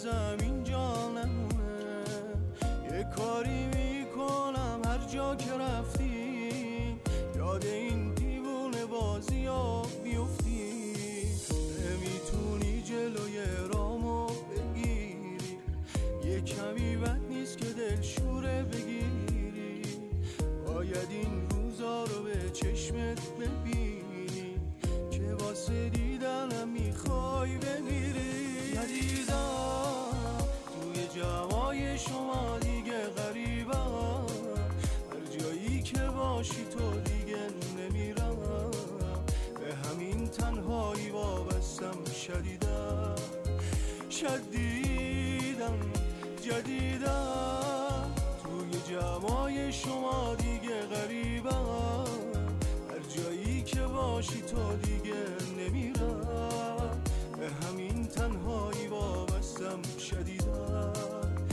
زمین جا نمونه. یه کاری میکنم هر جا که رفتی یاد این دیوونه بازی ها بیفتی. نمیتونی جلوی رامو بگیری، یه کمی بد نیست که دلشوره بگیری. باید این روزا رو به چشمت ببینی که واسه دیدنم میخوای بمیری. ندیدم توی جوای شما دیگه غریبم، هر جایی که باشی تو دیگه نمیرم. به همین تنهایی وابستم شدیدم جدیدم. توی جوای شما دیگه غریبم، هر جایی که باشی تو دیگه نمیرم. به همین تنهایی وابستم شدیدم.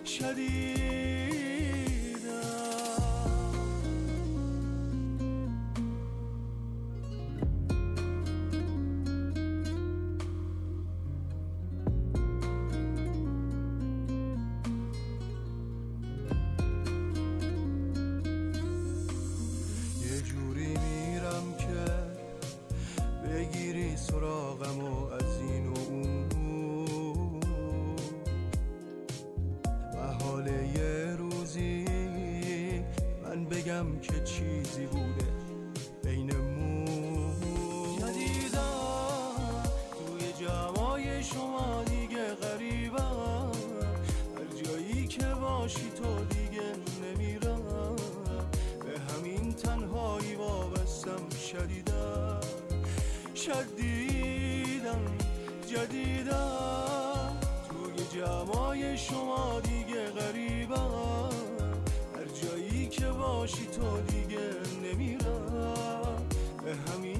یه جوری میرم که بگیری سراغم و از این و اون، و حال یه روزی من بگم که چیزی بوده بینمون. ندیدم توی جوای شما دیگه غریبم، هر جایی که باشی تو دیگه نمیرم. به همین تنهایی وابستم شدیدم جدیدم. توی جوای شما دیگه غریبم، هر جایی که باشی تو دیگه نمیرم. به همین